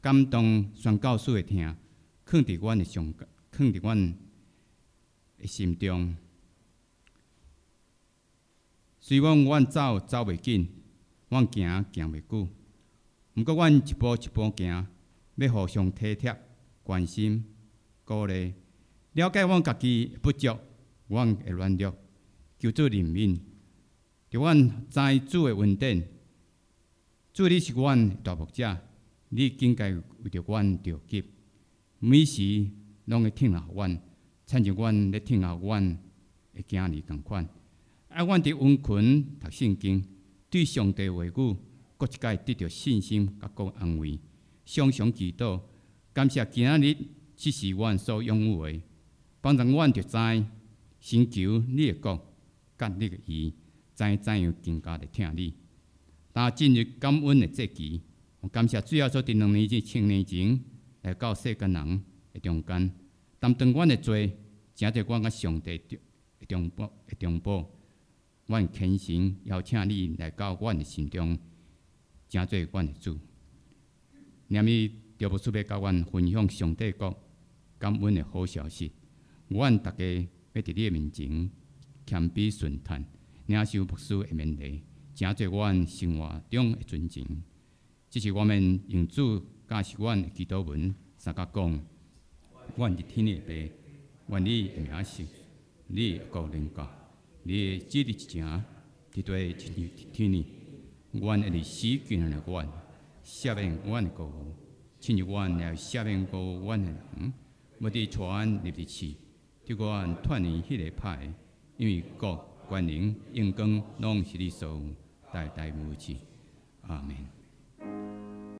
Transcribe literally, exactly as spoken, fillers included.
感动宣教士的听，放伫阮的上，放伫阮的心中。虽然阮走走袂紧，阮行行袂久，毋过阮一步一步行，要互相体贴、关心、鼓励，了解阮家己不足，阮会软弱，求主怜悯，着阮知主的恩典。主，你是阮的大牧者，你应该为着阮着急，每时拢会听候阮，亲像阮咧听候阮的囝儿共款。啊，阮伫温群读圣经，对上帝话语，搁一摆得到信心甲个安慰，常常祈祷，感谢今仔日这是阮所拥有的，帮助阮着知，寻求你的国，甲你的义，知怎样更加的听你。当进入感恩的节期，我感谢主要所伫两年前、千年前来到世间人的中间，担当阮的罪，正着阮甲上帝的中保的中保。阮虔诚邀请你来到阮的心中，成做阮的主。念伊着不出要甲阮分享上帝国感恩的好消息。阮大家要伫你的面前谦卑顺叹，领受牧师的勉励，成做阮生活中的尊敬。这是我们用主教是阮的祈祷文，三甲讲：阮伫天的爸，愿你的名是，你的国临到。你旨意一成，伫对亲像天呢，阮的历史眷恋的阮，赦免阮的过误，亲像阮也赦免过阮的人，要伫传入伫去，伫阮脱离迄个歹，因为国、权能、荣光，拢是你所有，代代无去。阿门。